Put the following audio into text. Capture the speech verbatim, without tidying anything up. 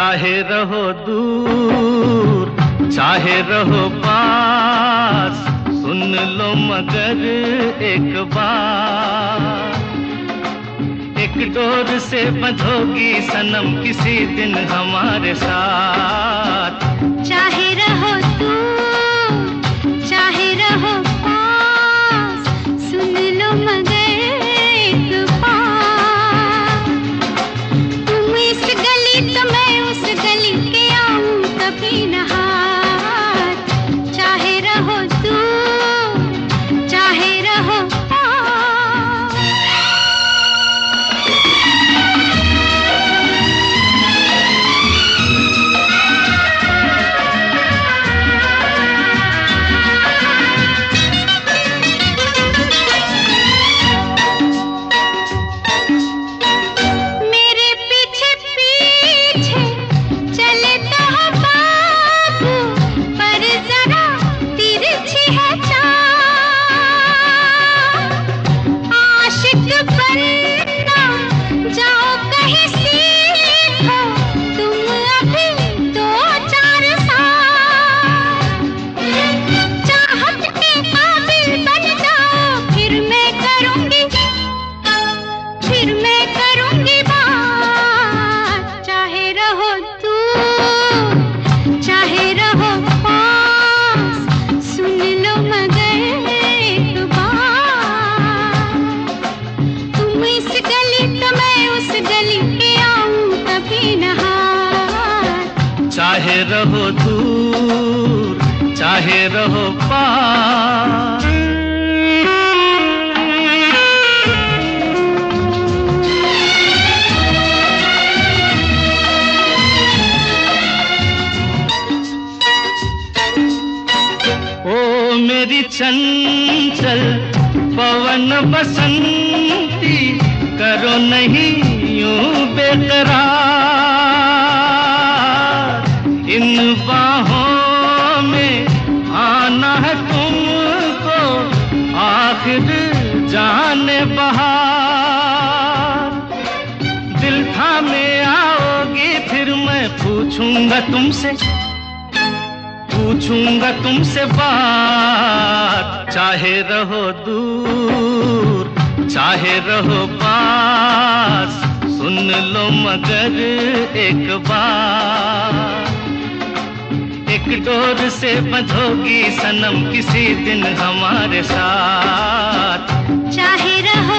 चाहे रहो दूर चाहे रहो पास, सुन लो मगर एक बार। एक डोर से बंधोगी सनम किसी दिन हमारे साथ। चाहे रहो दूर चाहे रहो पास, सुन लो मगर एक बार। तुम इस गली तो मैं उस गली के आऊं कभी न हाथ। चाहे रहो दूर चाहे रहो पास। चाहे रहो दूर चाहे रहो पास। ओ मेरी चंचल पवन बसंती, करो नहीं यूं बेकरार। इन बाहों में आना है तुमको आखिर जाने बहार। दिल थामे आओगी फिर मैं पूछूंगा तुमसे पूछूंगा तुमसे बात। चाहे रहो दूर चाहे रहो पास, सुन लो मगर एक बार। एक डोर से बंधोगी सनम किसी दिन हमारे साथ। चाहे रहो